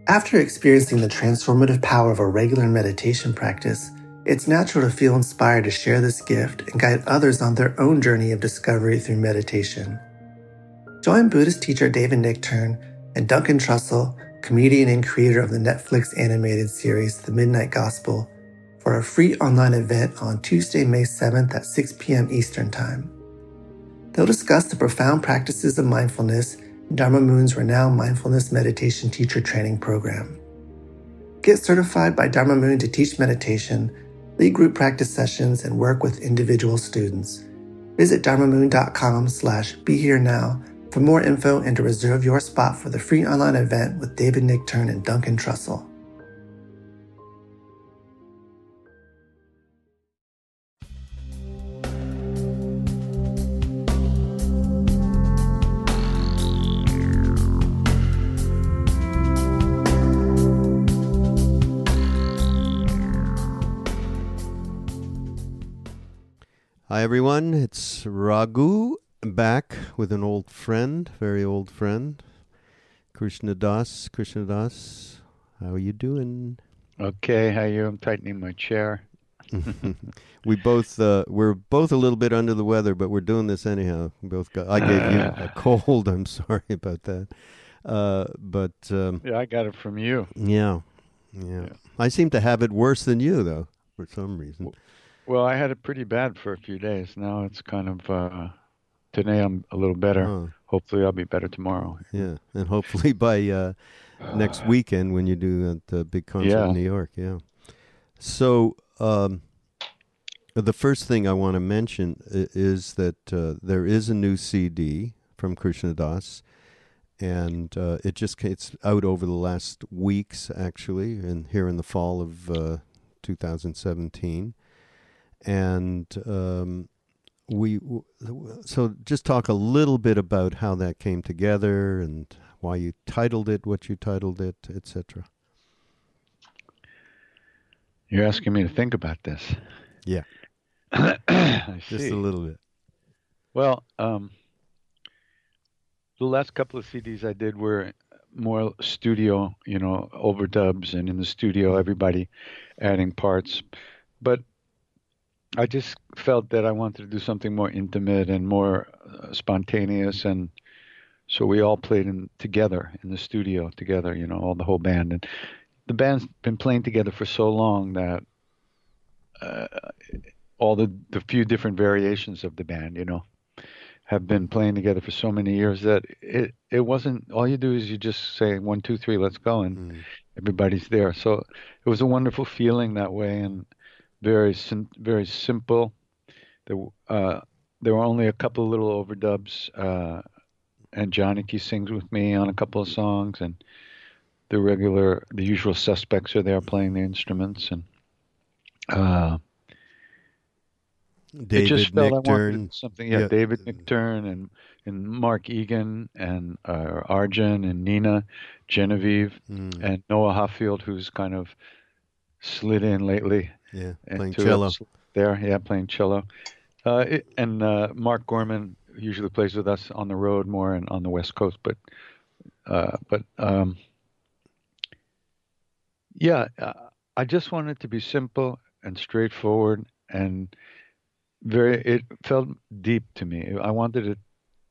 After experiencing the transformative power of a regular meditation practice, it's natural to feel inspired to share this gift and guide others on their own journey of discovery through meditation. Join Buddhist teacher David Nichtern and Duncan Trussell, comedian and creator of the Netflix animated series The Midnight Gospel, for a free online event on Tuesday, May 7th at 6 p.m. Eastern Time. They'll discuss the profound practices of mindfulness in Dharma Moon's renowned mindfulness meditation teacher training program. Get certified by Dharma Moon to teach meditation, lead group practice sessions, and work with individual students. Visit dharmamoon.com/beherenow for more info and to reserve your spot for the free online event with David Nichtern and Duncan Trussell. Hi everyone, it's Raghu back with an old friend, very old friend, Krishna Das. Krishna Das, how are you doing? Okay, how are you? I'm tightening my chair. We're both a little bit under the weather, but we're doing this anyhow. I gave you a cold. I'm sorry about that. Yeah, I got it from you. Yeah. I seem to have it worse than you, though, for some reason. Well, I had it pretty bad for a few days. Now it's kind of, today I'm a little better. Oh. Hopefully I'll be better tomorrow. Yeah, and hopefully by next weekend when you do that big concert in New York, yeah. So the first thing I want to mention is that there is a new CD from Krishna Das, and it's out over the last weeks, actually, and here in the fall of 2017. And so just talk a little bit about how that came together and why you titled it, what you titled it, etc. You're asking me to think about this. Yeah. I see. Just a little bit. Well, the last couple of CDs I did were more studio, overdubs, and in the studio, everybody adding parts. But I just felt that I wanted to do something more intimate and more spontaneous, and so we all played together in the studio together, all the whole band. And the band's been playing together for so long that all the few different variations of the band, have been playing together for so many years that it wasn't, all you do is you just say 1, 2, 3, let's go, and everybody's there. So it was a wonderful feeling that way, and very simple. There were only a couple of little overdubs, and Janaki sings with me on a couple of songs, and the usual suspects are there playing the instruments, and David Nichtern, something. Yeah, David Nichtern and Mark Egan and Arjun and Nina Genevieve and Noah Hoffield, who's kind of slid in lately. Yeah, playing cello. Playing cello. And Mark Gorman usually plays with us on the road more and on the West Coast. But I just wanted it to be simple and straightforward, and it felt deep to me. I wanted it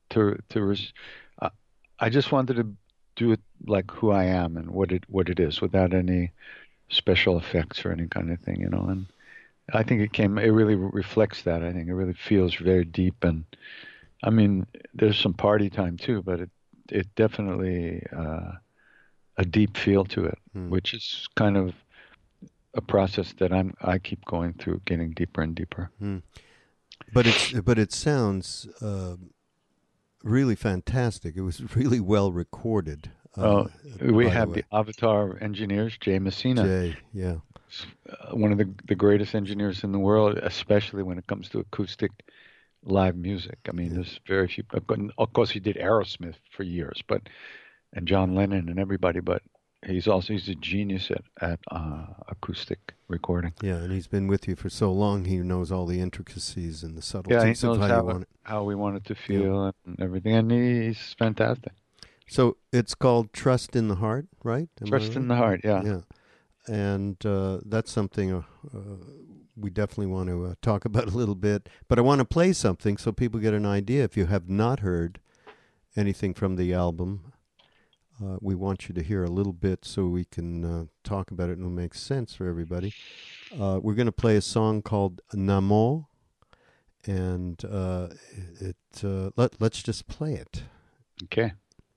I just wanted to do it like who I am and what it is, without any special effects or any kind of thing, and I think it really reflects that. I think it really feels very deep, and I mean, there's some party time too, but it definitely a deep feel to it, which is kind of a process that I keep going through, getting deeper and deeper. But it sounds really fantastic. It was really well recorded. We have the Avatar engineers, Jay Messina. Yeah. One of the greatest engineers in the world, especially when it comes to acoustic live music. I mean, there's very few. Of course, he did Aerosmith for years, and John Lennon and everybody, but he's a genius at acoustic recording. Yeah, and he's been with you for so long. He knows all the intricacies and the subtleties he knows of how you want it. How we want it to feel and everything, and he's fantastic. So it's called Trust in the Heart, right? Trust in the Heart, yeah. Yeah. And that's something we definitely want to talk about a little bit. But I want to play something so people get an idea. If you have not heard anything from the album, we want you to hear a little bit so we can talk about it and it'll make sense for everybody. We're going to play a song called Namo, and let's just play it. Okay.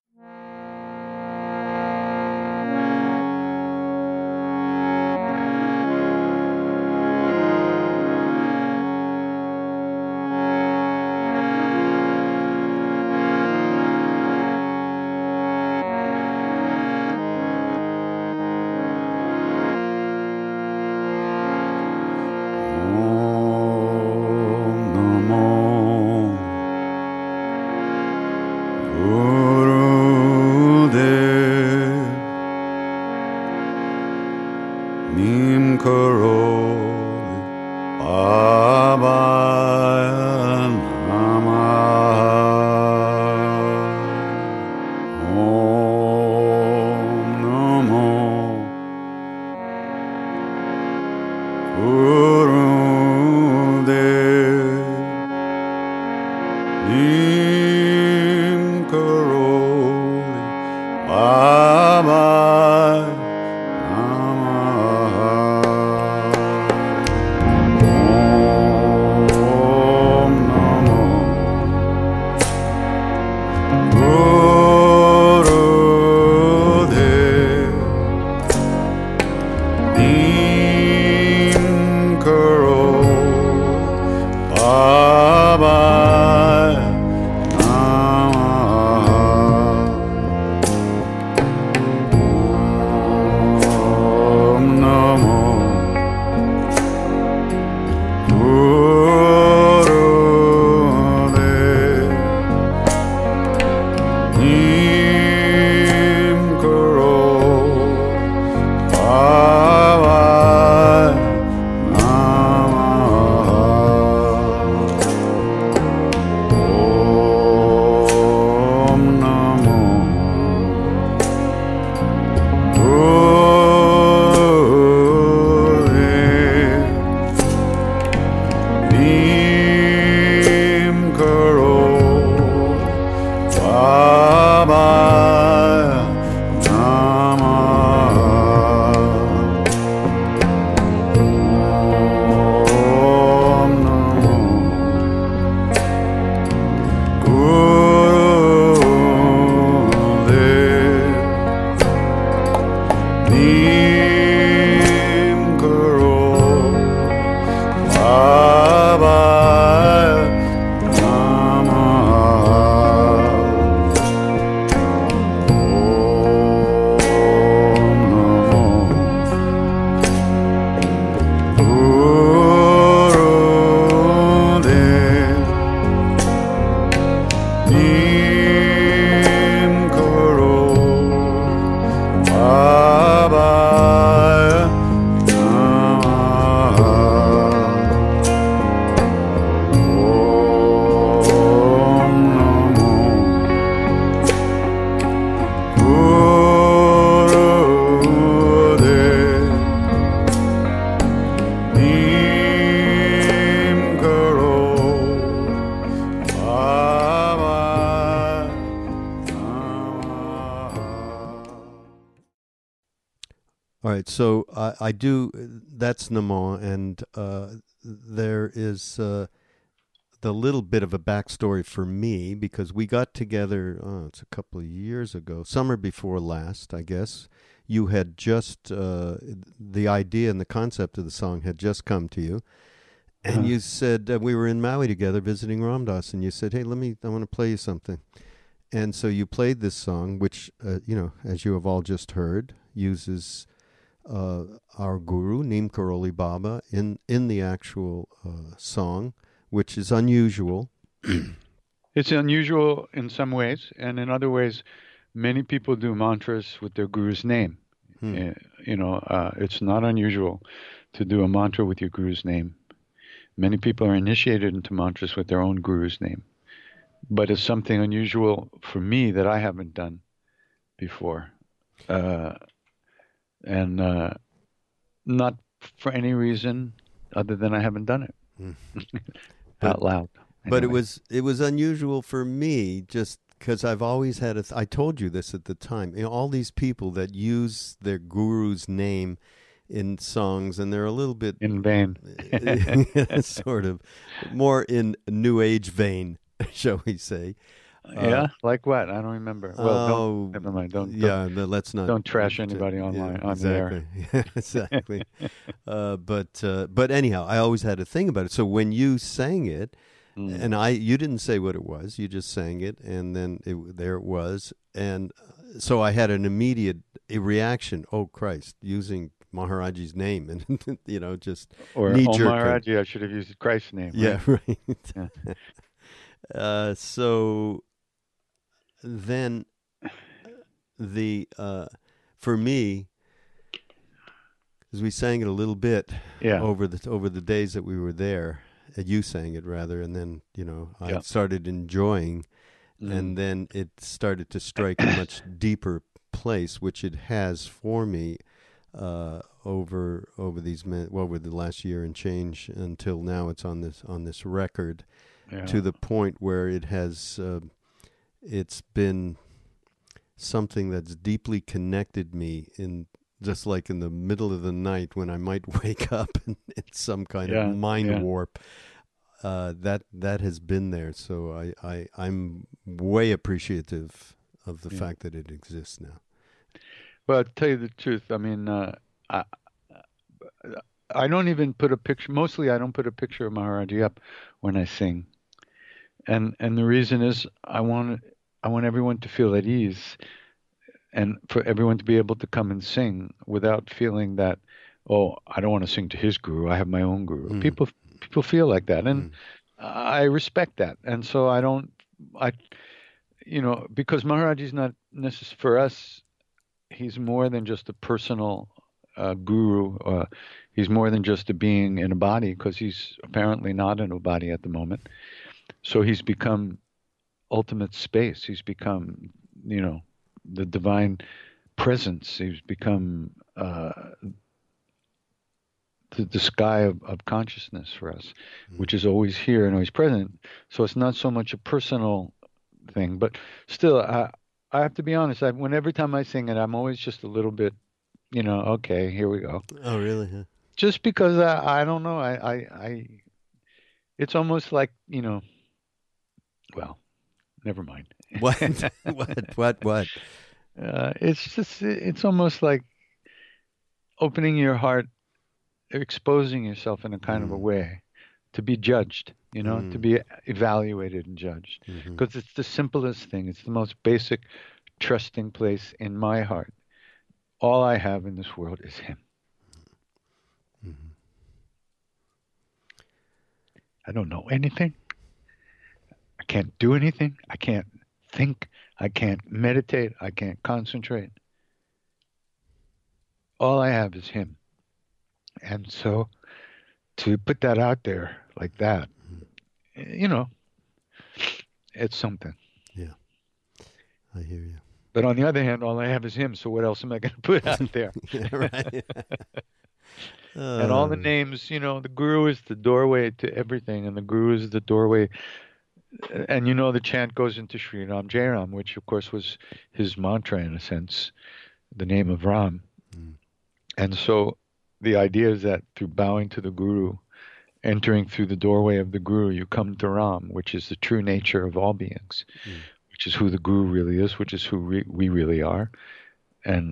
All right, so I do. That's Namo, and there is the little bit of a backstory for me because we got together. It's a couple of years ago, summer before last, I guess. You had just the idea and the concept of the song had just come to you, and you said we were in Maui together visiting Ram Dass, and you said, "Hey, I want to play you something." And so you played this song, which as you have all just heard, uses our guru Neem Karoli Baba in the actual song, which is unusual. It's unusual in some ways, and in other ways, many people do mantras with their guru's name. It's not unusual to do a mantra with your guru's name. Many people are initiated into mantras with their own guru's name. But it's something unusual for me that I haven't done. before, and not for any reason other than I haven't done it out loud. But it was unusual for me just because I've always had I told you this at the time. All these people that use their guru's name in songs, and they're a little bit in vain, sort of more in New Age vein, shall we say? Yeah, like what? I don't remember. Well, never mind. Let's not. Don't trash anybody online on the air. Yeah, exactly. But anyhow, I always had a thing about it. So when you sang it, and you didn't say what it was, you just sang it, and then there it was, and so I had an immediate reaction. Oh Christ! Using Maharaji's name, and just or Maharaji. I should have used Christ's name. Yeah, right. Yeah. So then for me, because we sang it a little bit over the days that we were there, you sang it rather, and then I started enjoying, and then it started to strike a much deeper place, which it has for me over the last year and change until now. It's on this record. Yeah. To the point where it has, it's been something that's deeply connected me just like in the middle of the night when I might wake up in some kind of mind warp. That has been there, so I'm way appreciative of the fact that it exists now. Well, to tell you the truth, I mean, I don't even put a picture. Mostly, I don't put a picture of Maharaji up when I sing. And the reason is I want everyone to feel at ease, and for everyone to be able to come and sing without feeling that, oh, I don't want to sing to his guru. I have my own guru. People feel like that, and I respect that. And so because Maharaji is not necessary for us. He's more than just a personal guru. He's more than just a being in a body, because he's apparently not in a body at the moment. So he's become ultimate space. He's become, the divine presence. He's become the sky of consciousness for us, which is always here and always present. So it's not so much a personal thing, but still, I have to be honest. Every time I sing it, I'm always just a little bit, okay, here we go. Oh, really? Huh? Just because I don't know. It's almost like, well, never mind. What? What? It's almost like opening your heart, exposing yourself in a kind of a way to be judged, to be evaluated and judged. Because it's the simplest thing. It's the most basic, trusting place in my heart. All I have in this world is him. I don't know anything. I can't do anything. I can't think. I can't meditate. I can't concentrate. All I have is him. And so to put that out there like that, it's something. Yeah, I hear you. But on the other hand, all I have is him. So what else am I going to put out there? Yeah, right. And all the names, the guru is the doorway to everything, and the guru is the doorway. And the chant goes into Sri Ram Jai Ram, which of course was his mantra in a sense, the name of Ram. And so the idea is that through bowing to the guru, entering through the doorway of the guru, you come to Ram, which is the true nature of all beings, which is who the guru really is, which is who we really are. And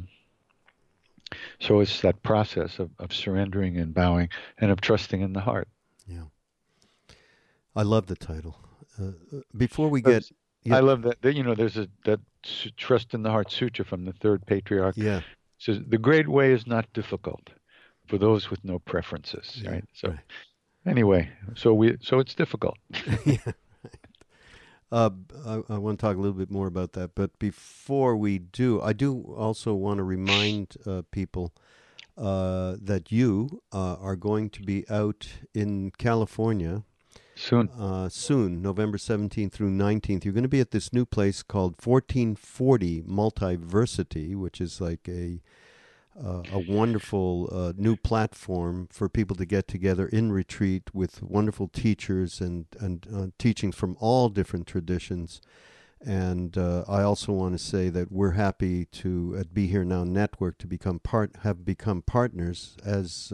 so it's that process of surrendering and bowing and of trusting in the heart. Yeah. I love the title. Before we get... I love that. There's that Trust in the Heart Sutra from the third patriarch. Yeah. It says, the great way is not difficult for those with no preferences, right? So anyway, so it's difficult. Yeah. I want to talk a little bit more about that, but before we do, I do also want to remind people that you are going to be out in California Soon, November 17th through 19th. You're going to be at this new place called 1440 Multiversity, which is like a wonderful new platform for people to get together in retreat with wonderful teachers and teachings from all different traditions. And I also want to say that we're happy to at Be Here Now Network to become partners as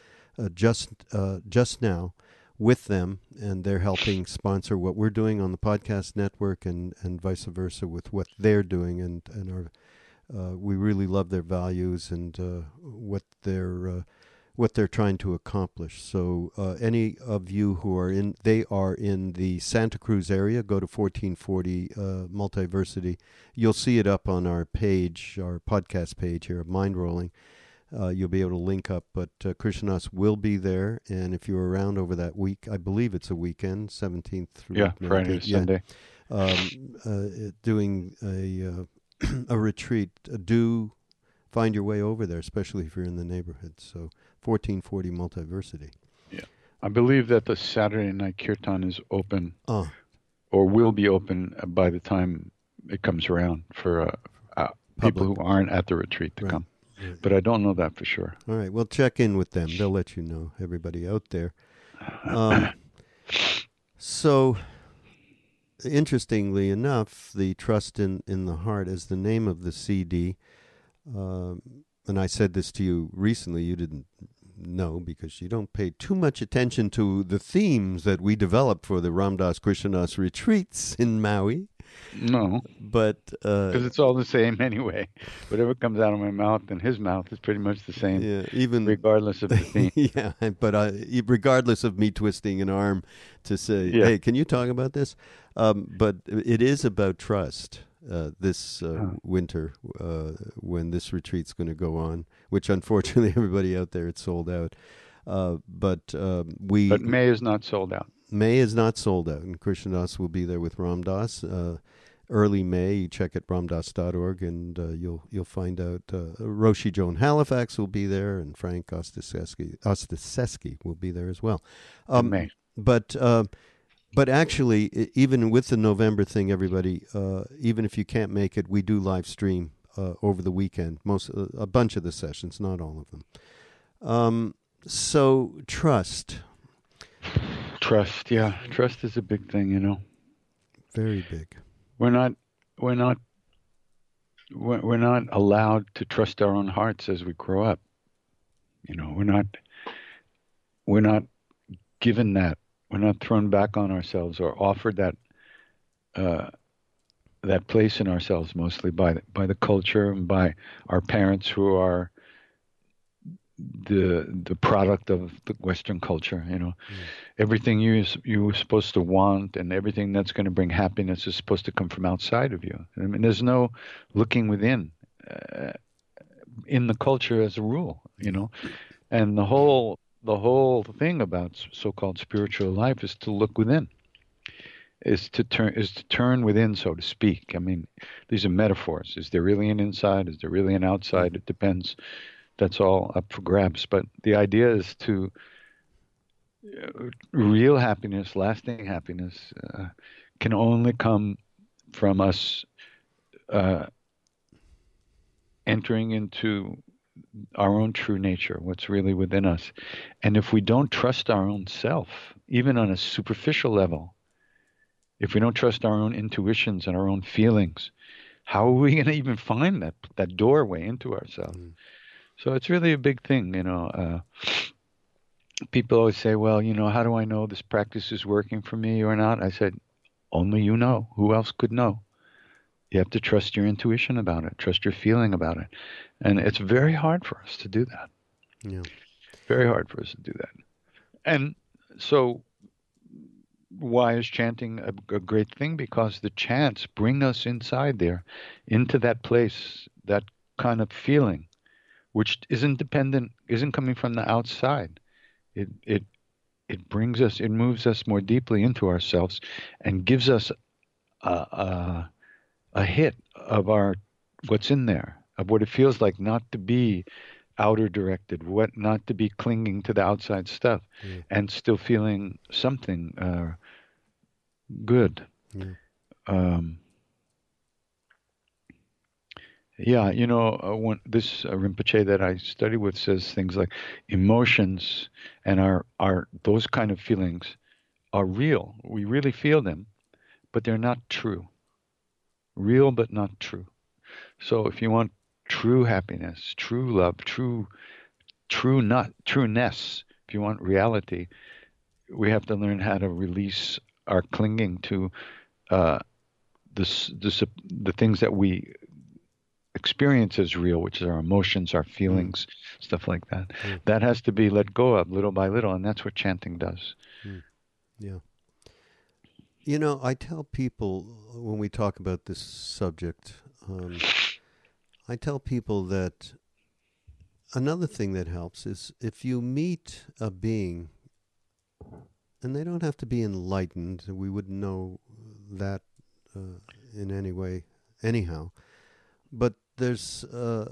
just now with them, and they're helping sponsor what we're doing on the podcast network and vice versa with what they're doing, and we really love their values and what they're trying to accomplish. So any of you who are in the Santa Cruz area, go to 1440 Multiversity. You'll see it up on our page, our podcast page here of Mind Rolling. You'll be able to link up, but Krishnadas will be there, and if you're around over that week, I believe it's a weekend, 17th through Friday to Sunday, doing a retreat. Do find your way over there, especially if you're in the neighborhood. So 1440 Multiversity. Yeah, I believe that the Saturday night kirtan is open, or will be open by the time it comes around for people who aren't at the retreat to come. But I don't know that for sure. All right. Well, check in with them. They'll let you know, everybody out there. So, interestingly enough, the Trust in the Heart is the name of the CD. And I said this to you recently. You didn't know because you don't pay too much attention to the themes that we develop for the Ram Dass Krishnadas retreats in Maui. No, but because it's all the same anyway. Whatever comes out of my mouth and his mouth is pretty much the same. Yeah, even regardless of the theme. Yeah, but regardless of me twisting an arm to say, "Hey, can you talk about this?" But it is about trust. This winter, when this retreat's going to go on, which unfortunately everybody out there it's sold out. But May is not sold out. May is not sold out, and Krishnadas will be there with Ram Dass. Early May, you check at ramdass.org, and you'll find out. Roshi Joan Halifax will be there, and Frank Ostaseski will be there as well. May. But actually, even with the November thing, everybody, even if you can't make it, we do live stream over the weekend. A bunch of the sessions, not all of them. So trust. Trust, yeah. Trust is a big thing, you know. Very big. We're not allowed to trust our own hearts as we grow up. You know, we're not given that. We're not thrown back on ourselves or offered that place in ourselves, mostly by the culture and by our parents, who are the product of the Western culture. You know, everything you were supposed to want and everything that's going to bring happiness is supposed to come from outside of you. I mean, there's no looking within in the culture as a rule. You know, and the whole thing about so-called spiritual life is to look within, is to turn within, so to speak. I mean, these are metaphors. Is there really an inside? Is there really an outside? It depends. That's all up for grabs. But the idea is to real happiness, lasting happiness, can only come from us entering into our own true nature, what's really within us. And if we don't trust our own self, even on a superficial level, if we don't trust our own intuitions and our own feelings, how are we going to even find that doorway into ourselves? So it's really a big thing, you know. People always say, well, you know, how do I know this practice is working for me or not? I said, only you know. Who else could know? You have to trust your intuition about it, trust your feeling about it. And it's very hard for us to do that. Yeah. Very hard for us to do that. And so why is chanting a great thing? Because the chants bring us inside there, into that place, that kind of feeling, which isn't coming from the outside. It brings us, it moves us more deeply into ourselves and gives us a hit of what's in there, of what it feels like not to be outer directed, what not to be clinging to the outside stuff, and still feeling something good. When this Rinpoche that I study with says things like emotions and our those kind of feelings are real. We really feel them, but they're not true. Real but not true. So if you want true happiness, true love, trueness, if you want reality, we have to learn how to release our clinging to the things that we experience as real, which is our emotions, our feelings, stuff like that. That has to be let go of little by little, and that's what chanting does. Yeah. I tell people when we talk about this subject, I tell people that another thing that helps is if you meet a being, and they don't have to be enlightened, we wouldn't know that in any way anyhow, but there's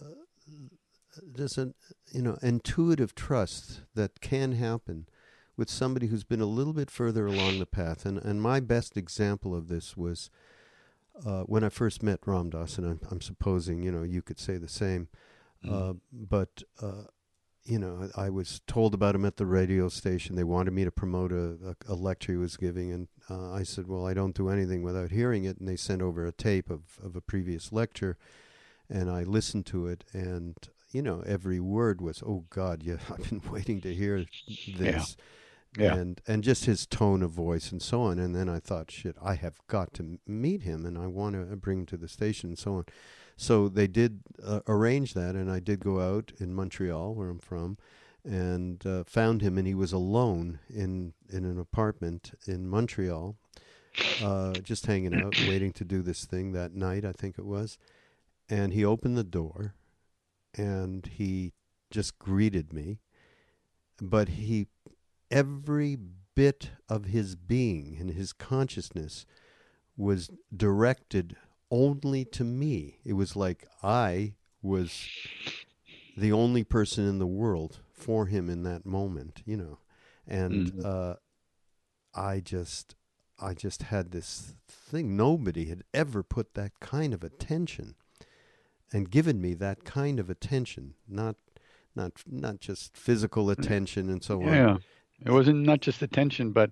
an intuitive trust that can happen with somebody who's been a little bit further along the path. And my best example of this was when I first met Ram Dass, and I'm supposing, you could say the same. But I was told about him at the radio station. They wanted me to promote a lecture he was giving. And I said, well, I don't do anything without hearing it. And they sent over a tape of a previous lecture. And I listened to it. And, every word was, oh, God, yeah, I've been waiting to hear this. Yeah. And just his tone of voice and so on. And then I thought, shit, I have got to meet him and I want to bring him to the station and so on. So they did arrange that, and I did go out in Montreal, where I'm from, and found him, and he was alone in an apartment in Montreal, just hanging out, waiting to do this thing that night, I think it was. And he opened the door, and he just greeted me, but every bit of his being and his consciousness was directed only to me. It was like I was the only person in the world for him in that moment, And I just had this thing. Nobody had ever put that kind of attention and given me that kind of attention, not just physical attention and so on. Yeah. It wasn't not just attention, but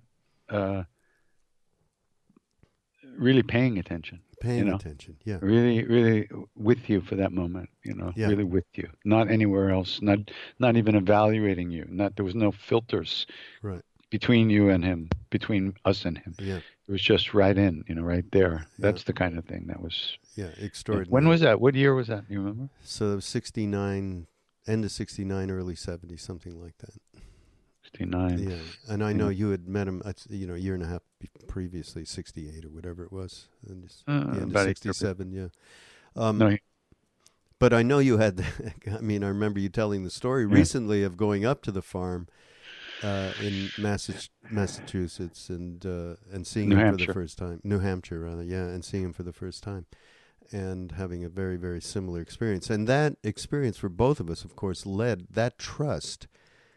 really paying attention. Attention, yeah. Really, really with you for that moment, really with you. Not anywhere else, not even evaluating you. There was no filters between you and him, between us and him. Yeah. It was just right in, right there. That's the kind of thing that was... Yeah, extraordinary. When was that? What year was that? You remember? So it was 69, end of 69, early 70, something like that. 69. Yeah, and I know you had met him, a year and a half previously, 68 or whatever it was, and just the end of 67. Yeah. But I know you had. I remember you telling the story recently of going up to the farm in Massachusetts and seeing him for the first time. New Hampshire, rather. Yeah, and seeing him for the first time, and having a very, very similar experience. And that experience for both of us, of course, that trust.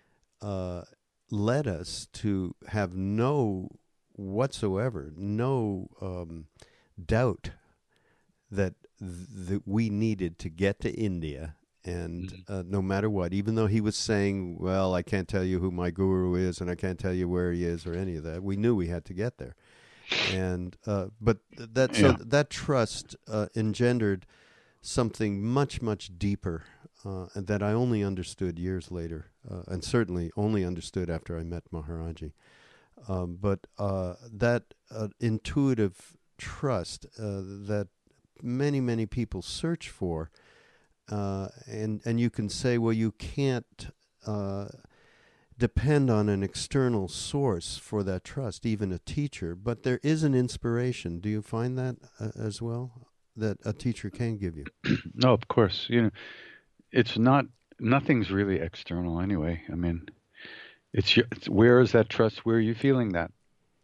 Led us to have no doubt that we needed to get to India, and no matter what, even though he was saying, well, I can't tell you who my guru is and I can't tell you where he is or any of that, we knew we had to get there. And but that trust engendered something much, much deeper that I only understood years later, and certainly only understood after I met Maharaji. But that intuitive trust that many, many people search for, and you can say, well, you can't depend on an external source for that trust, even a teacher, but there is an inspiration. Do you find that as well, that a teacher can give you? No, of course. Nothing's really external anyway. It's where is that trust? Where are you feeling that?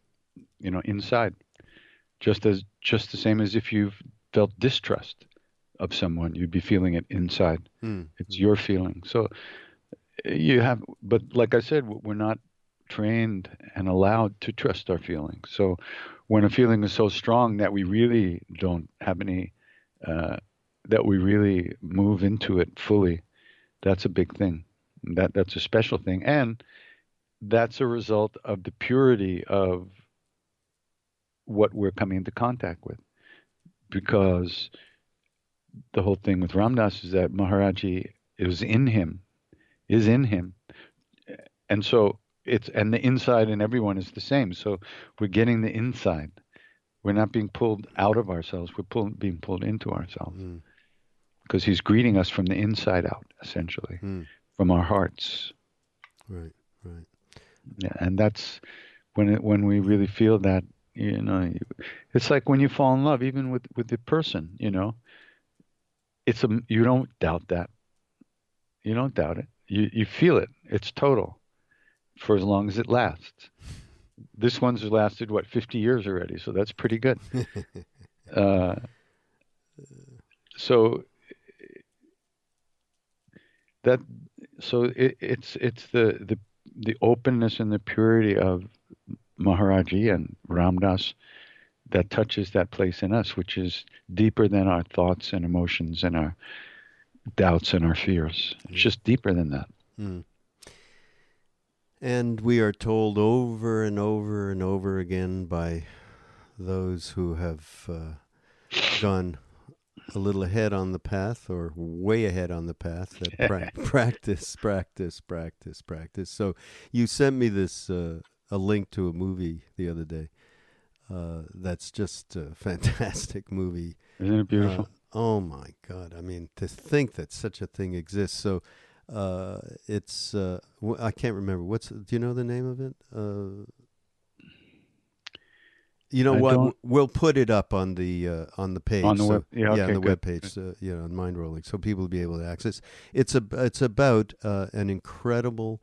Inside. Just the same as if you've felt distrust. of someone. You'd be feeling it inside. Mm. It's your feeling. So you have, but like I said, we're not trained and allowed to trust our feelings. So when a feeling is so strong that we really don't have any, that we really move into it fully, that's a big thing. That's a special thing. And that's a result of the purity of what we're coming into contact with. Because the whole thing with Ram Dass is that Maharaji is in him. And so and the inside in everyone is the same. So we're getting the inside. We're not being pulled out of ourselves. We're being pulled into ourselves. Because he's greeting us from the inside out, essentially, from our hearts. Right. Yeah, and that's when we really feel that, it's like when you fall in love, even with the person, you don't doubt that. You don't doubt it. You feel it. It's total for as long as it lasts. This one's lasted, 50 years already, so that's pretty good. It's the openness and the purity of Maharaji and Ram Dass that touches that place in us, which is deeper than our thoughts and emotions and our doubts and our fears. It's just deeper than that. And we are told over and over and over again by those who have gone a little ahead on the path or way ahead on the path that practice. So you sent me this a link to a movie the other day. That's just a fantastic movie. Isn't it beautiful? Oh my God. I mean, to think that such a thing exists. So it's I can't remember. Do you know the name of it? You know what? We'll put it up on the page. On the web, on the web page. On Mindrolling, so people will be able to access. It's about an incredible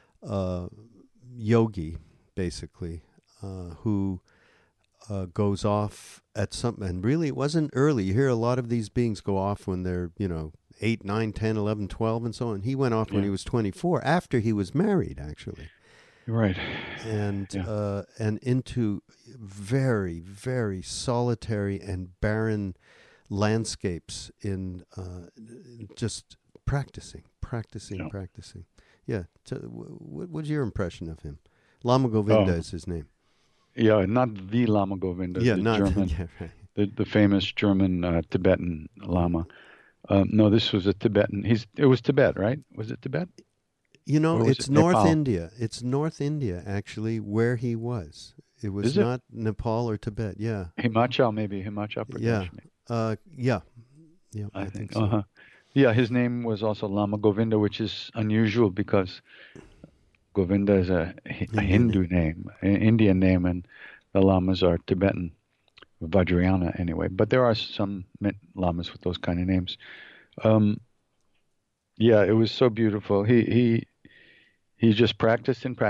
yogi, basically, who goes off at something. And really, it wasn't early. You hear a lot of these beings go off when they're 8, 9, 10, 11, 12, and so on. He went off when he was 24, after he was married, actually. Right. And into very, very solitary and barren landscapes in just practicing. Yeah. What was your impression of him? Lama Govinda is his name. Yeah, not the Lama Govinda. Yeah, not German. Yeah, right. The famous German Tibetan Lama. No, this was a Tibetan. It was Tibet, right? Was it Tibet? It's North India. It's North India, actually, where he was. It was not Nepal or Tibet. Yeah. Himachal Pradesh. Yeah. I think so. Uh-huh. Yeah, his name was also Lama Govinda, which is unusual because Govinda is a Hindu name, an Indian name, and the Lamas are Tibetan, Vajrayana anyway. But there are some Lamas with those kind of names. Yeah, it was so beautiful. He just practiced and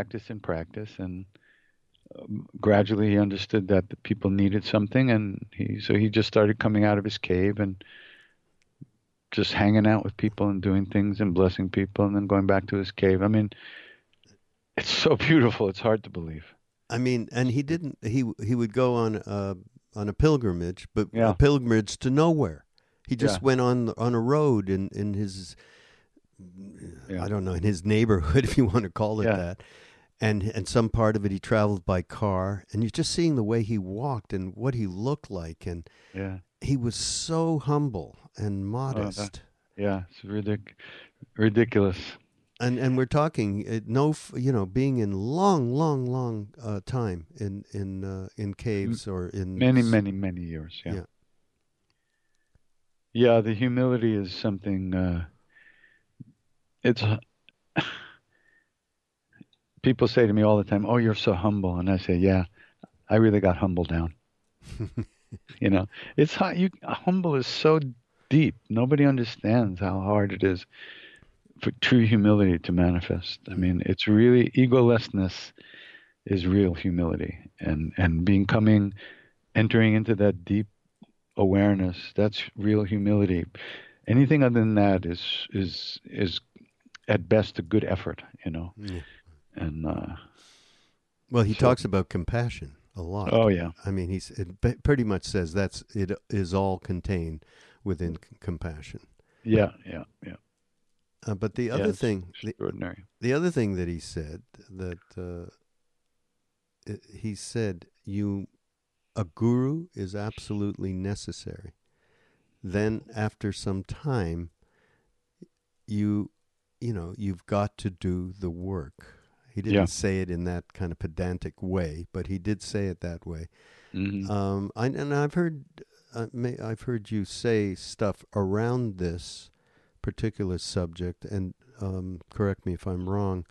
gradually he understood that the people needed something, and he just started coming out of his cave and just hanging out with people and doing things and blessing people, and then going back to his cave. I mean, it's so beautiful. It's hard to believe. I mean, and he would go on a pilgrimage, but a pilgrimage to nowhere. He just went on a road in his, I don't know, in his neighborhood, if you want to call it that. And some part of it he traveled by car, and you're just seeing the way he walked and what he looked like, and he was so humble and modest. It's ridiculous. And we're talking being in long time in caves or in many years. Yeah, the humility is something. It's people say to me all the time, "Oh, you're so humble," and I say, "Yeah, I really got humbled down." It's hard. Humble is so deep. Nobody understands how hard it is for true humility to manifest. I mean, it's really egolessness is real humility, and entering into that deep awareness. That's real humility. Anything other than that is at best a good effort, Yeah. And well, he talks about compassion a lot. Oh yeah. I mean, it pretty much says it is all contained within compassion. Yeah. But the other thing, extraordinary. The other thing that he said he said a guru is absolutely necessary. Then after some time, you've got to do the work. He didn't say it in that kind of pedantic way, but he did say it that way. Mm-hmm. I've heard you say stuff around this particular subject, and correct me if I'm wrong.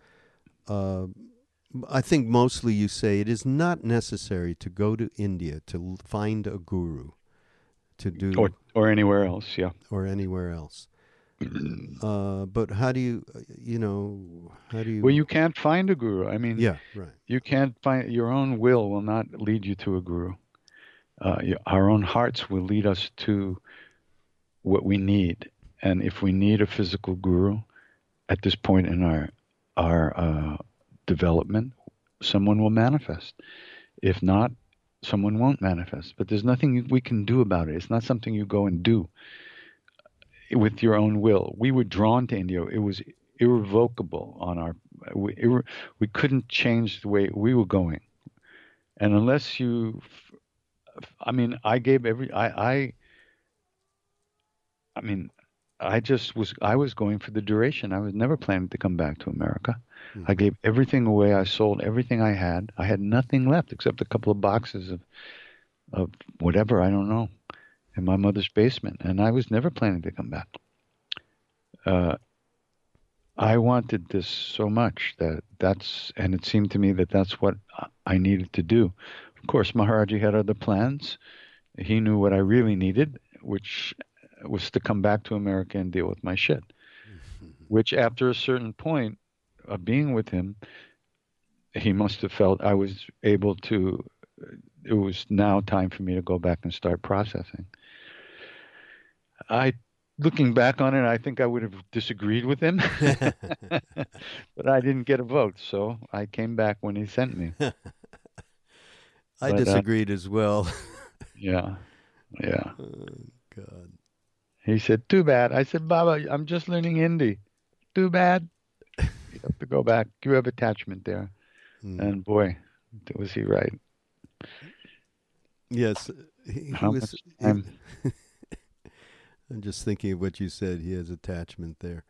I think mostly you say it is not necessary to go to India to find a guru, to do or anywhere else, or anywhere else. But how do you? Well, you can't find a guru. I mean, yeah, right. You can't find your own will not lead you to a guru. Our own hearts will lead us to what we need, and if we need a physical guru, at this point in our development, someone will manifest. If not, someone won't manifest. But there's nothing we can do about it. It's not something you go and do with your own will. We were drawn to India. It was irrevocable on our. We couldn't change the way we were going, and unless you, I mean, I gave every. I mean, I was going for the duration. I was never planning to come back to America. Mm-hmm. I gave everything away. I sold everything I had. I had nothing left except a couple of boxes of whatever, I don't know, in my mother's basement. And I was never planning to come back. I wanted this so much and it seemed to me that that's what I needed to do. Of course, Maharaji had other plans. He knew what I really needed, which was to come back to America and deal with my shit, which after a certain point of being with him, he must have felt I was able to, it was now time for me to go back and start processing. Looking back on it, I think I would have disagreed with him, but I didn't get a vote, so I came back when he sent me. I disagreed as well. Yeah. Oh, God. He said, too bad. I said, Baba, I'm just learning Hindi. Too bad. You have to go back. You have attachment there. And boy, was he right. Yes. I'm just thinking of what you said. He has attachment there.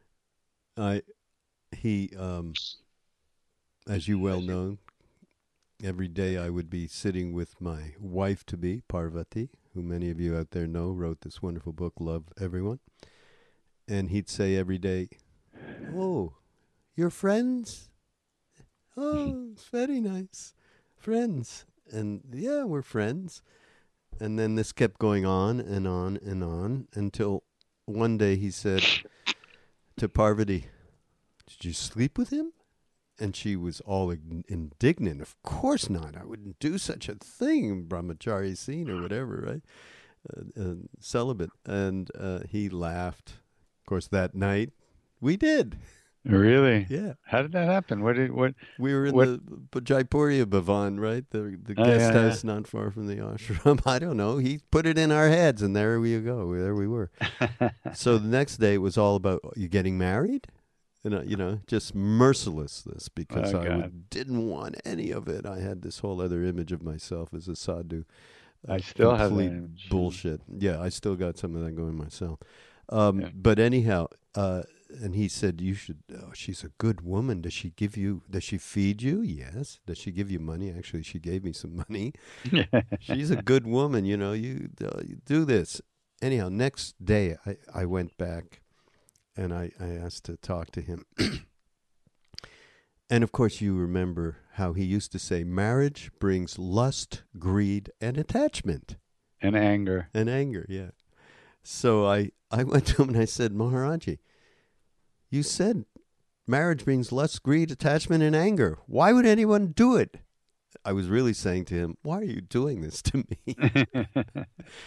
As you well know, every day I would be sitting with my wife-to-be, Parvati, who many of you out there know, wrote this wonderful book, Love Everyone. And he'd say every day, "Oh, you're friends? Oh, it's very nice. Friends." And yeah, we're friends. And then this kept going on and on and on until one day he said to Parvati, "Did you sleep with him?" And she was all indignant. Of course not. I wouldn't do such a thing, brahmachari scene or whatever, right? Celibate. And he laughed. Of course, that night we did. Really? Yeah. How did that happen? We were in the Jaipuriya Bhavan, right? The guest house not far from the ashram. I don't know. He put it in our heads, and there we go. There we were. So the next day it was all about, you getting married? And, just mercilessness, because I didn't want any of it. I had this whole other image of myself as a sadhu. I still have that image. Bullshit. Yeah, I still got some of that going myself. But anyhow, and he said, "You should. She's a good woman. Does she feed you? Yes. Does she give you money? Actually, she gave me some money. She's a good woman. You do this." Anyhow, next day I went back, and I asked to talk to him. And of course, you remember how he used to say, "Marriage brings lust, greed, and attachment, and anger." And anger, yeah. So I went to him and I said, "Maharaji, you said marriage brings lust, greed, attachment, and anger. Why would anyone do it?" I was really saying to him, "Why are you doing this to me?"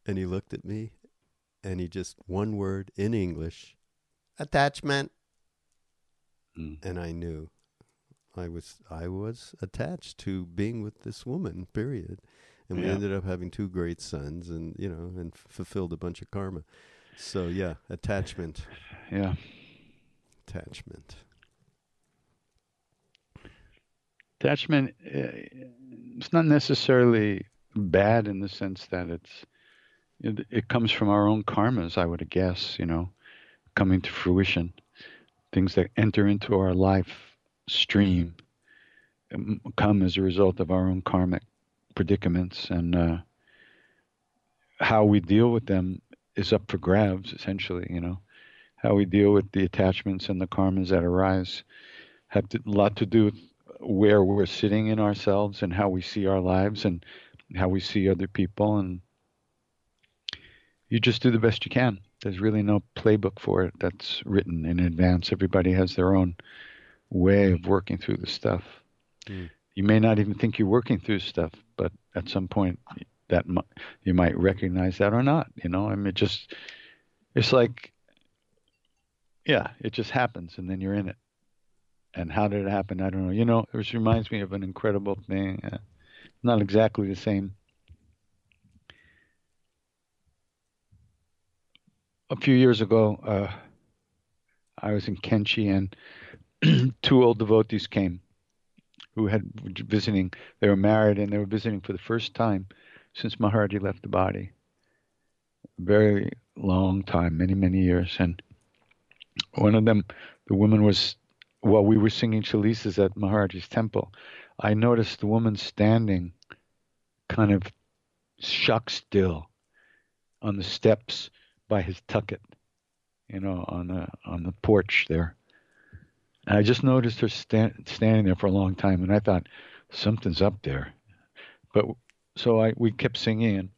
And he looked at me, and he just, one word in English, attachment. And I knew I was attached to being with this woman, period. And we ended up having 2 great sons, and and fulfilled a bunch of karma. So yeah, attachment. Yeah. Attachment. Attachment, it's not necessarily bad in the sense that it comes from our own karmas, I would guess, coming to fruition. Things that enter into our life stream come as a result of our own karmic predicaments, and how we deal with them is up for grabs, essentially. How we deal with the attachments and the karmas that arise have a lot to do with where we're sitting in ourselves and how we see our lives and how we see other people, and you just do the best you can. There's really no playbook for it that's written in advance. Everybody has their own way of working through the stuff. You may not even think you're working through stuff, but at some point that you might recognize that or not. I mean, it's like, it just happens, and then you're in it. And how did it happen? I don't know. It reminds me of an incredible thing. Not exactly the same. A few years ago, I was in Kenchi, and 2 old devotees came who had visiting. They were married, and they were visiting for the first time since Maharaji left the body. A very long time, many, many years. And one of them, the woman was, while we were singing chalisas at Maharaji's temple, I noticed the woman standing kind of shock still on the steps by his tucket, on the porch there. And I just noticed her standing there for a long time, and I thought, something's up there. But so we kept singing, and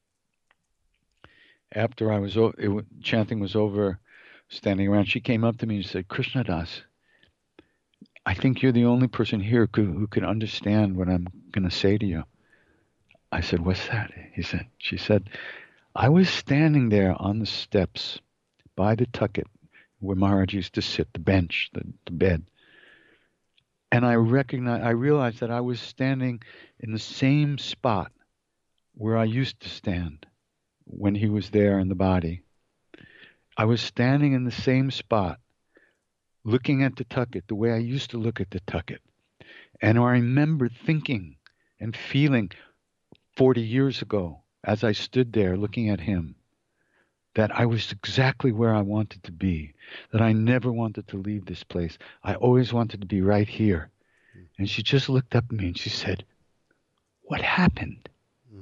after chanting was over, standing around, she came up to me and said, "Krishnadas, I think you're the only person here who can understand what I'm going to say to you." I said, "What's that?" She said, "I was standing there on the steps by the tucket where Maharaj used to sit, the bench, the bed. And I realized that I was standing in the same spot where I used to stand when he was there in the body. I was standing in the same spot, looking at the tucket the way I used to look at the tucket. And I remember thinking and feeling 40 years ago, as I stood there looking at him, that I was exactly where I wanted to be, that I never wanted to leave this place. I always wanted to be right here." And she just looked up at me and she said, "What happened?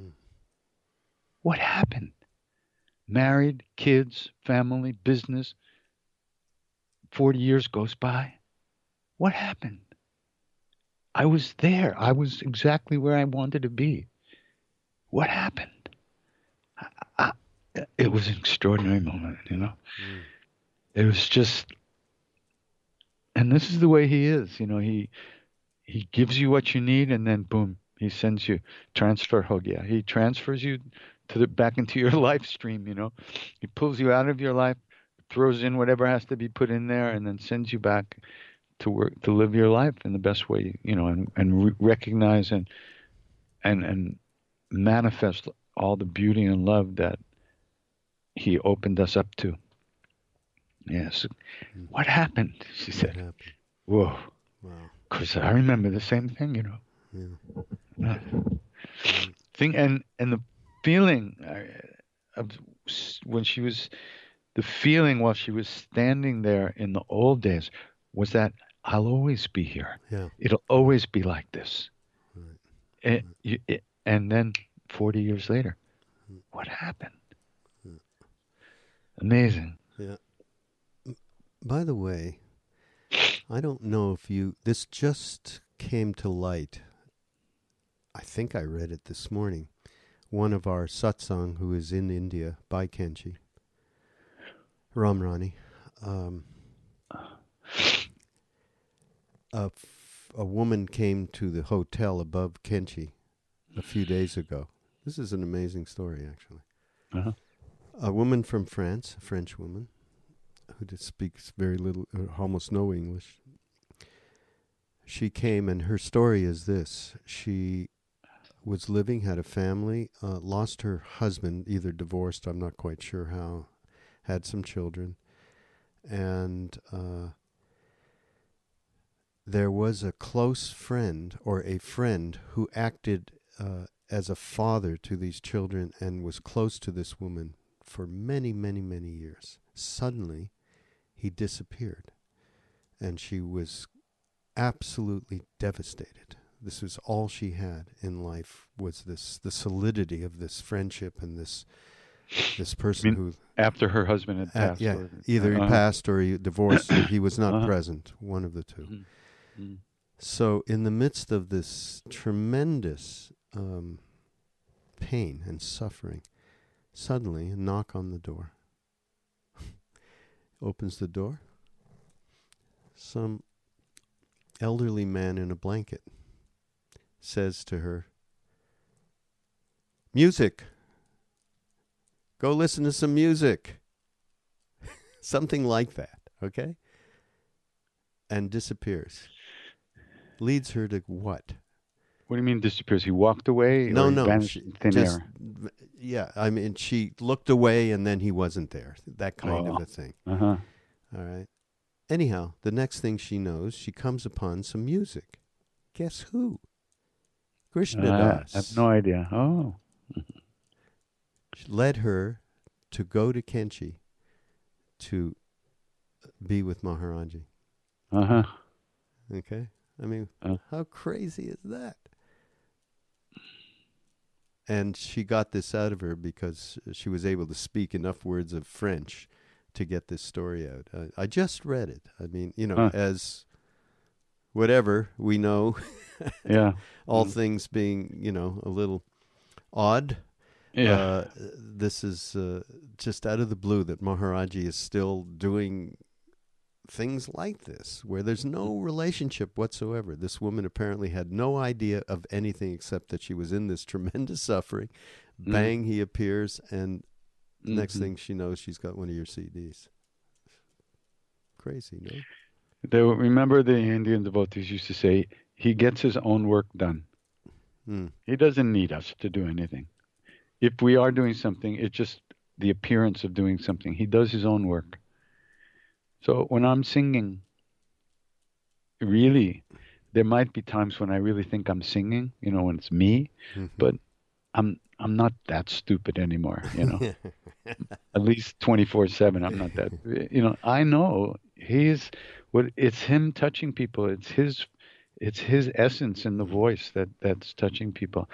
What happened? Married, kids, family, business. 40 years goes by. What happened? I was there. I was exactly where I wanted to be. What happened?" It was an extraordinary moment, It was just, and this is the way he is, he gives you what you need, and then boom, he sends you transfer ho gaya. He transfers you back into your life stream, He pulls you out of your life, throws in whatever has to be put in there, and then sends you back to work, to live your life in the best way, and recognize and manifest all the beauty and love that he opened us up to. Yes. What happened? She said. Whoa. Wow. Because I remember the same thing, Yeah. Thing and the feeling of when she was, the feeling while she was standing there in the old days was that I'll always be here. Yeah. It'll always be like this. Right. And then 40 years later, what happened? Amazing. Yeah. By the way, I don't know if this just came to light. I think I read it this morning. One of our satsang who is in India by Kenchi, Ramrani, a woman came to the hotel above Kenchi a few days ago. This is an amazing story, actually. Uh-huh. A woman from France, a French woman, who just speaks very little, almost no English. She came, and her story is this. She was living, had a family, lost her husband, either divorced, I'm not quite sure how, had some children, and there was a close friend or a friend who acted as a father to these children and was close to this woman for many, many, many years. Suddenly, he disappeared, and she was absolutely devastated. This was all she had in life, was the solidity of this friendship and this person who... After her husband had passed? Either he passed or he divorced or he was not present, one of the two. Mm-hmm. So in the midst of this tremendous pain and suffering, suddenly a knock on the door. Opens the door. Some elderly man in a blanket says to her, "Music. Go listen to some music." Something like that, okay? And disappears. Leads her to what? What do you mean disappears? He walked away? No, vanished in thin air? Yeah, I mean, she looked away and then he wasn't there. That kind of a thing. Uh-huh. All right. Anyhow, the next thing she knows, she comes upon some music. Guess who? Krishna Das. I have no idea. Oh. She led her to go to Kenchi to be with Maharaji. Uh-huh. Okay? I mean, how crazy is that? And she got this out of her because she was able to speak enough words of French to get this story out. I just read it. I mean, as whatever we know, all things being, a little odd. Yeah. This is just out of the blue that Maharaji is still doing things like this, where there's no relationship whatsoever. This woman apparently had no idea of anything except that she was in this tremendous suffering. Bang, he appears, and next thing she knows, she's got one of your CDs. Crazy, no? Remember the Indian devotees used to say, he gets his own work done. He doesn't need us to do anything. If we are doing something, it's just the appearance of doing something. He does his own work. So when I'm singing, really, there might be times when I really think I'm singing, when it's me, but I'm not that stupid anymore, At least 24/7, I'm not that. I know it's him touching people. It's his essence in the voice that's touching people.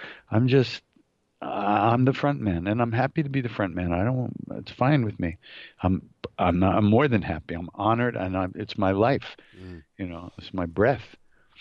I'm the front man, and I'm happy to be the front man. It's fine with me. I'm more than happy. I'm honored, and it's my life. It's my breath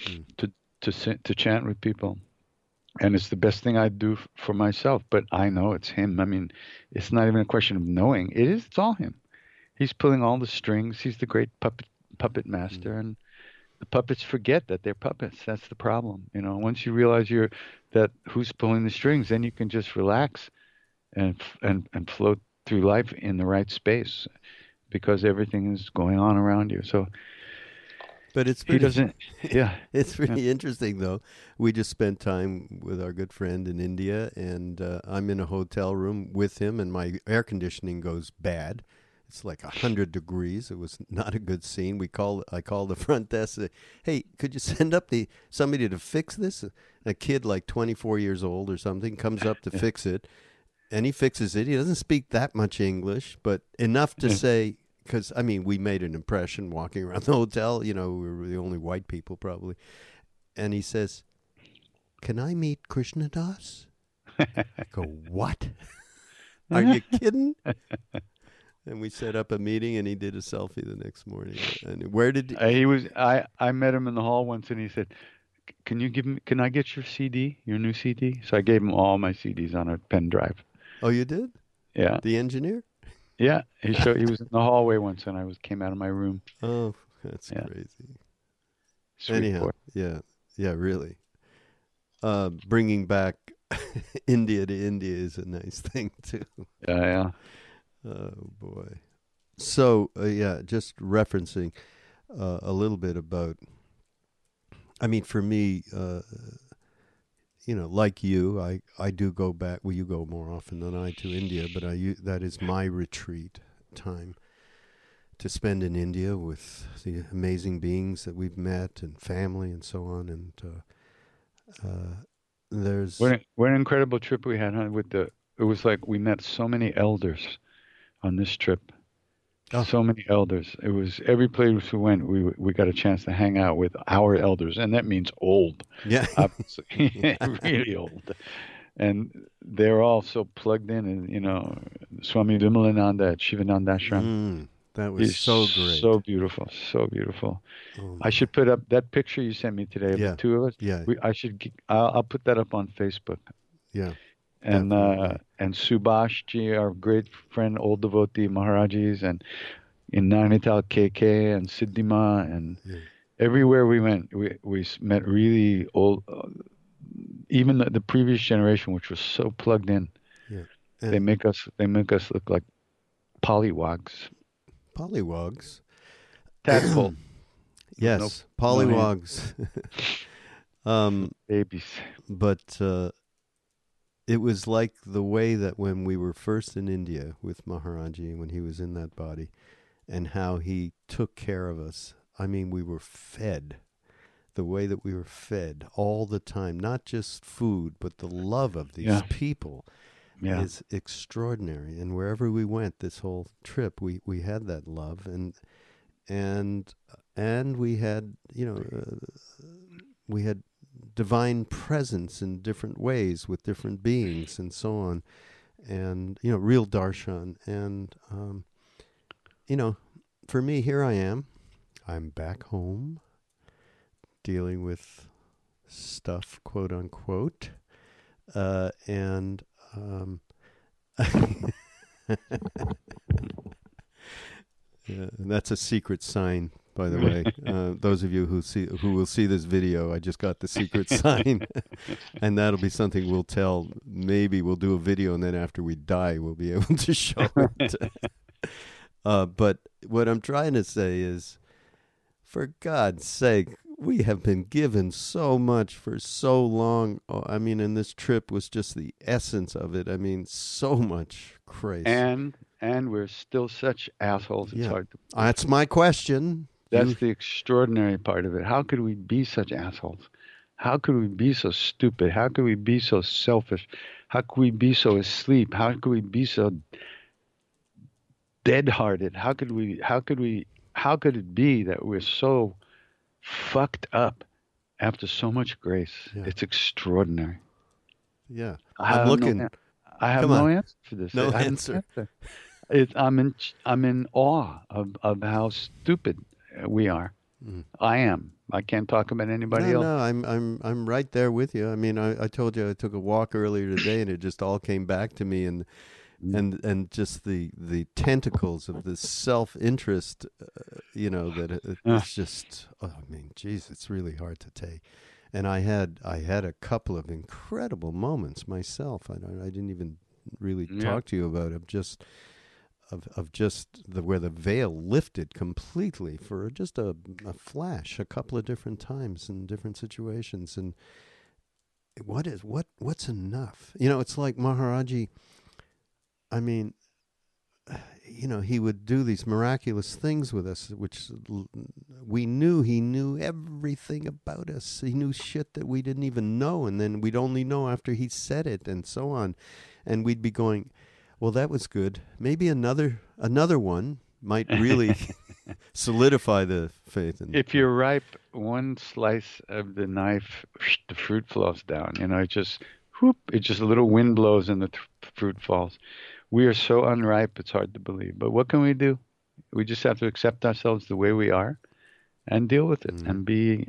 to chant with people, and it's the best thing I do for myself. But I know it's him. I mean, it's not even a question of knowing. It's all him. He's pulling all the strings. He's the great puppet master, and the puppets forget that they're puppets. That's the problem. Once you realize that who's pulling the strings, then you can just relax and float through life in the right space, because everything is going on around you. So, but it's pretty, he doesn't. Yeah, it's pretty interesting though. We just spent time with our good friend in India, and I'm in a hotel room with him, and my air conditioning goes bad. It's like 100 degrees. It was not a good scene. I called the front desk. Hey, could you send up somebody to fix this? A kid like 24 years old or something comes up to fix it, and he fixes it. He doesn't speak that much English, but enough to say, because, we made an impression walking around the hotel. We were the only white people probably. And he says, "Can I meet Krishna Das?" I go, "What? Are you kidding?" And we set up a meeting, and he did a selfie the next morning. And where did he was? I met him in the hall once, and he said, "Can I get your CD, your new CD?" So I gave him all my CDs on a pen drive. Oh, you did? Yeah. The engineer? Yeah. He was in the hallway once, and I came out of my room. Oh, that's crazy. Sweet Anyhow, boy. yeah, really. Bringing back India to India is a nice thing too. Yeah. Oh boy. So just referencing a little bit about. I mean, for me, like you, I do go back. Well, you go more often than I to India, but that is my retreat time to spend in India with the amazing beings that we've met and family and so on. And there's what an incredible trip we had, huh? It was like we met so many elders on this trip. Oh. So many elders. It was every place we went, we got a chance to hang out with our elders, and that means old. Yeah, obviously, really old. And they're all so plugged in, and Swami Vimalananda at Shivananda Ashram. That was so great, so beautiful, so beautiful. I should put up that picture you sent me today of the two of us. Yeah, I'll put that up on Facebook. Yeah. And Subhashji, our great friend, old devotee Maharajis, and in Nainital KK and Siddhima, and everywhere we went, we met really old, even the previous generation, which was so plugged in. Yeah, they make us look like pollywogs. Pollywogs. Tadpole. Yes, pollywogs. Babies. But. It was like the way that when we were first in India with Maharaji, when he was in that body, and how he took care of us. I mean, we were fed. The way that we were fed all the time, not just food, but the love of these people is extraordinary. And wherever we went this whole trip, we had that love, and we had, we had divine presence in different ways with different beings and so on, and real darshan. And for me, here I am. I'm back home dealing with stuff, quote unquote, and and that's a secret sign, by the way. Those of you who will see this video, I just got the secret sign, and that'll be something we'll tell. Maybe we'll do a video, and then after we die, we'll be able to show it. But what I'm trying to say is, for God's sake, we have been given so much for so long. Oh, I mean, and this trip was just the essence of it. I mean, so much grace. And we're still such assholes. It's hard to. That's my question. That's the extraordinary part of it. How could we be such assholes? How could we be so stupid? How could we be so selfish? How could we be so asleep? How could we be so dead-hearted? How could it be that we're so fucked up after so much grace? Yeah. It's extraordinary. Yeah. I have no answer for this. No answer. I'm in awe of how stupid we are. I am. I can't talk about anybody else. No, I'm right there with you. I mean, I told you I took a walk earlier today, and it just all came back to me, and just the tentacles of this self-interest, that it's just. Oh, I mean, geez, it's really hard to take. And I had a couple of incredible moments myself. I didn't even really talk to you about it. Of just where the veil lifted completely for just a flash, a couple of different times in different situations. And what's enough? It's like Maharaji. I mean, he would do these miraculous things with us, which we knew he knew everything about us. He knew shit that we didn't even know, and then we'd only know after he said it, and so on. And we'd be going, well, that was good. Maybe another one might really solidify the faith. If you're ripe, one slice of the knife, the fruit falls down. It just a little wind blows and the fruit falls. We are so unripe, it's hard to believe. But what can we do? We just have to accept ourselves the way we are and deal with it, and be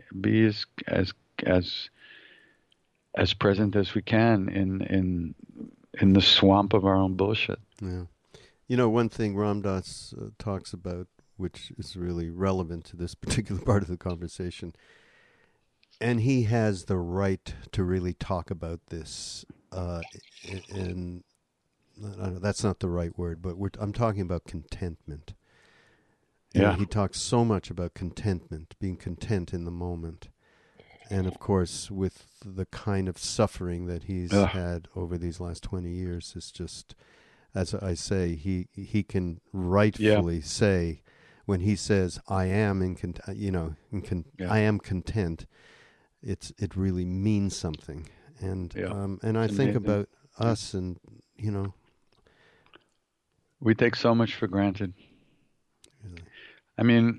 as present as we can in the swamp of our own bullshit. Yeah. One thing Ram Dass talks about, which is really relevant to this particular part of the conversation, And he has the right to really talk about this. And I don't know, that's not the right word, but I'm talking about contentment. Yeah. And he talks so much about contentment, being content in the moment. And of course, with the kind of suffering that he's had over these last 20 years, it's just, as I say, he can rightfully say, when he says, "I am I am content," it really means something. And and I think about us, and we take so much for granted. I mean,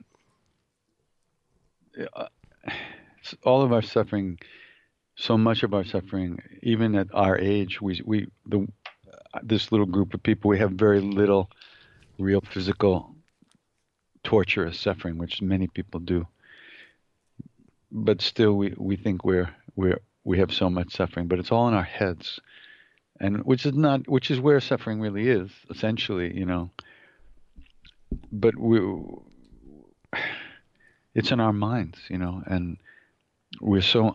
all of our suffering, so much of our suffering, even at our age, this little group of people, we have very little real physical torturous suffering, which many people do. But still, we think we have so much suffering, but it's all in our heads, and which is where suffering really is, essentially, But it's in our minds, and we're so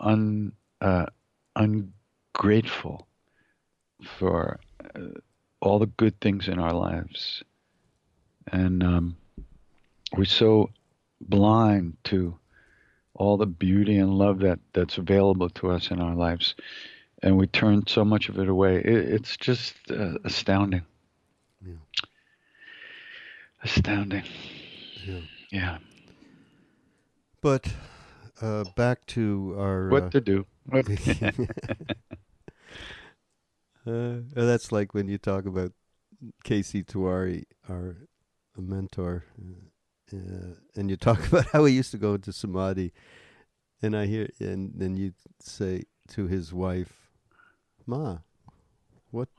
ungrateful for all the good things in our lives, and we're so blind to all the beauty and love that's available to us in our lives, and we turn so much of it away. It's just astounding. Yeah. Astounding. Yeah. Yeah. But back to our... What to do. That's like when you talk about K.C. Tiwari, our mentor, and you talk about how he used to go into Samadhi, and I hear, and then you say to his wife, "Ma, what's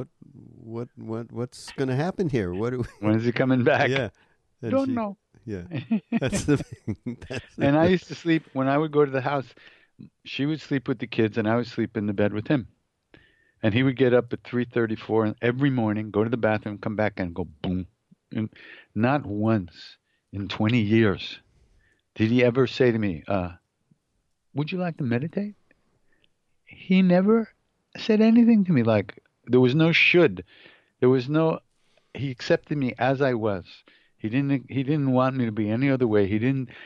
going to happen here? When is he coming back?" Yeah, don't know. Yeah, that's the thing. And I used to sleep when I would go to the house. She would sleep with the kids, and I would sleep in the bed with him. And he would get up at 3:34 every morning, go to the bathroom, come back, and go boom. And not once in 20 years did he ever say to me, "Would you like to meditate?" He never said anything to me like, there was no should. There was no, he accepted me as I was. He didn't want me to be any other way.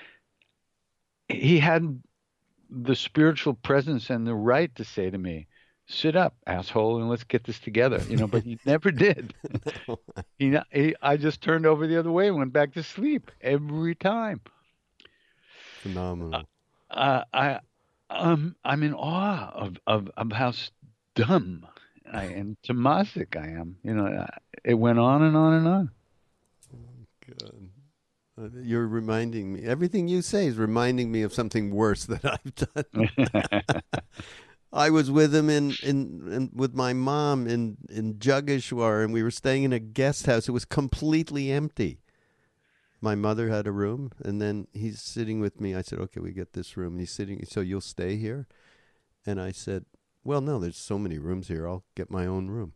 He had the spiritual presence and the right to say to me, "Sit up, asshole, and let's get this together," but he never did. I just turned over the other way and went back to sleep every time. Phenomenal. I'm in awe of how dumb and tamasic I am. It went on and on and on. God. You're reminding me. Everything you say is reminding me of something worse that I've done. I was with him in with my mom in Jageshwar, and we were staying in a guest house. It was completely empty. My mother had a room, and then he's sitting with me. I said, "Okay, we get this room." And he's sitting, "So you'll stay here?" And I said, "Well, no, there's so many rooms here. I'll get my own room."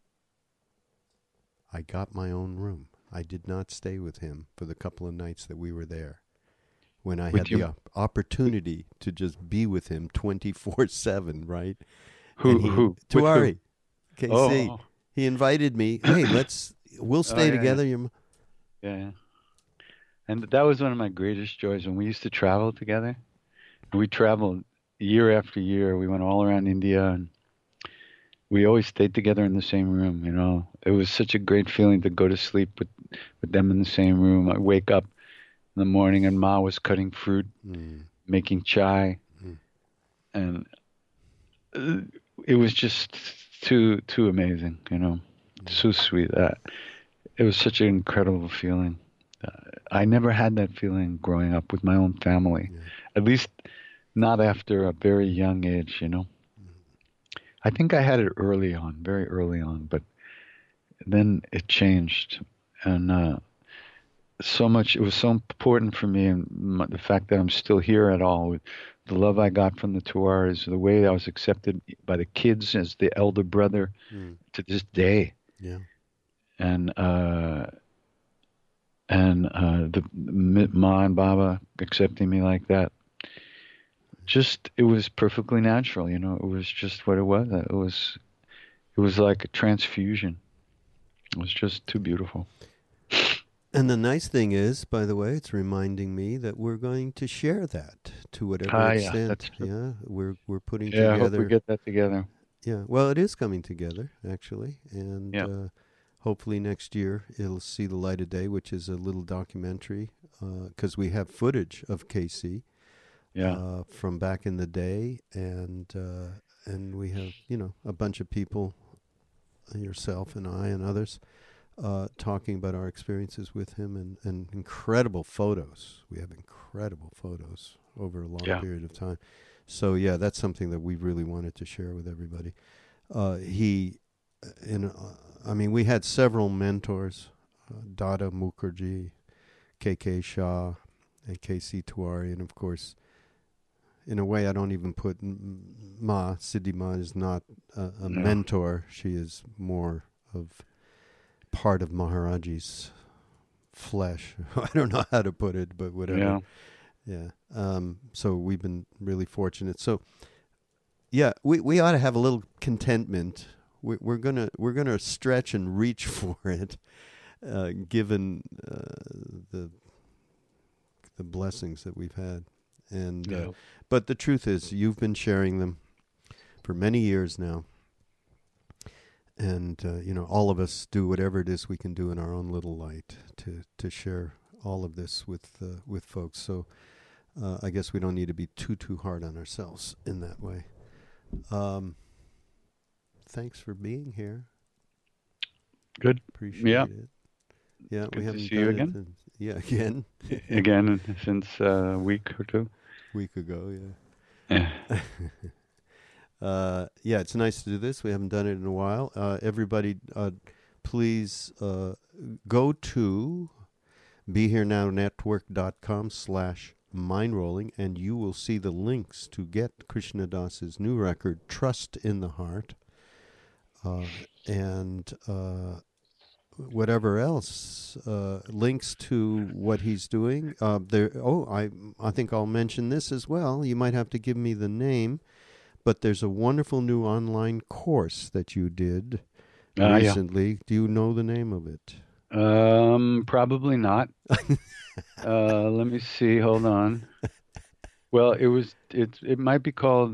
I got my own room. I did not stay with him for the couple of nights that we were there, when I had the opportunity to just be with him 24/7, right? Who? Tiwari, KC. Oh. He invited me. Hey, we'll stay together. Yeah. And that was one of my greatest joys when we used to travel together. We traveled year after year. We went all around India, and we always stayed together in the same room. It was such a great feeling to go to sleep with them in the same room. I wake up in the morning, and Ma was cutting fruit, making chai, and it was just too amazing. So sweet. It was such an incredible feeling. I never had that feeling growing up with my own family, at least not after a very young age, I think I had it early on, very early on, but then it changed. And so much, it was so important for me, and the fact that I'm still here at all, with the love I got from the Tiwaris, the way I was accepted by the kids as the elder brother to this day. Yeah. And the Ma and Baba accepting me like that. it was perfectly natural, you know. It was just what it was. It was like a transfusion. It was just too beautiful. And the nice thing is, by the way, it's reminding me that we're going to share that to whatever extent. Yeah, that's true. Yeah, we're putting together. Yeah, I hope we get that together. Yeah, well, it is coming together actually, and hopefully next year it'll see the light of day, which is a little documentary because we have footage of KC. From back in the day, and we have a bunch of people, yourself and I and others, talking about our experiences with him, and incredible photos. We have incredible photos over a long period of time. So yeah, that's something that we really wanted to share with everybody. We had several mentors, Dada Mukherjee, K.K. Shah, and K.C. Tiwari, and of course, in a way, I don't even put Siddhi Ma is not a mentor. She is more of part of Maharaji's flesh. I don't know how to put it, but whatever. Yeah. So we've been really fortunate. So, yeah, we ought to have a little contentment. We're gonna stretch and reach for it, given the blessings that we've had. And but the truth is, you've been sharing them for many years now, and all of us do whatever it is we can do in our own little light to share all of this with folks. So I guess we don't need to be too hard on ourselves in that way. Thanks for being here. Good. Appreciate it. Yeah, good we haven't to see you again. Again. Again since a week or two. Week ago, yeah. It's nice to do this. We haven't done it in a while. Everybody, please go to BeHereNowNetwork.com/mindrolling, and you will see the links to get Krishna Das's new record, Trust in the Heart, and whatever else, links to what he's doing. I think I'll mention this as well. You might have to give me the name, but there's a wonderful new online course that you did recently. Do you know the name of it? Probably not. Let me see. Hold on. Well, it might be called.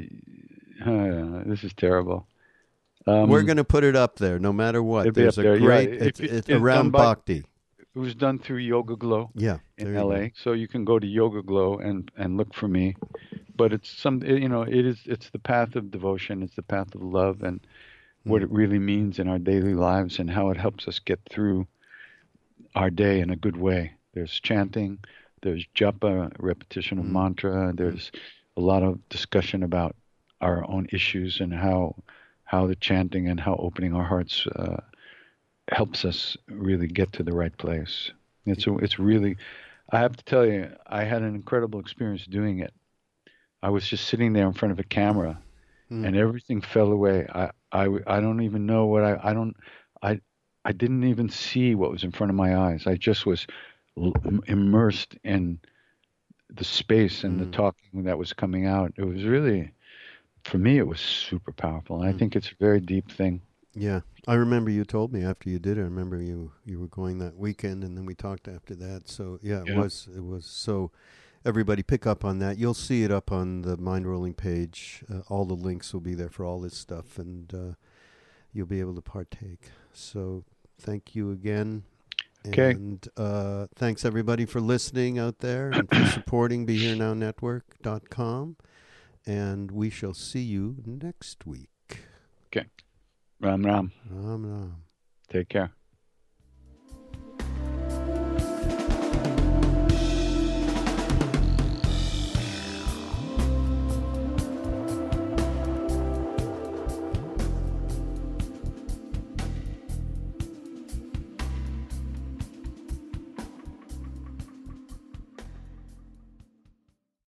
This is terrible. We're going to put it up there, no matter what. There's a great. It's around Bhakti. It was done through Yoga Glow. Yeah, in LA. So you can go to Yoga Glow and look for me. But it's it's the path of devotion. It's the path of love and what it really means in our daily lives and how it helps us get through our day in a good way. There's chanting, there's japa, repetition of mantra. There's a lot of discussion about our own issues and how the chanting and how opening our hearts helps us really get to the right place. It's really, I have to tell you, I had an incredible experience doing it. I was just sitting there in front of a camera, and everything fell away. I don't even know what I didn't even see what was in front of my eyes. I just was immersed in the space and the talking that was coming out. It was really, for me, it was super powerful. And I think it's a very deep thing. Yeah. I remember you told me after you did it. I remember you were going that weekend, and then we talked after that. So, it was. So everybody pick up on that. You'll see it up on the Mind Rolling page. All the links will be there for all this stuff, and you'll be able to partake. So thank you again. Okay. And thanks, everybody, for listening out there and for supporting BeHereNowNetwork.com. And we shall see you next week. Okay. Ram Ram. Ram Ram. Take care.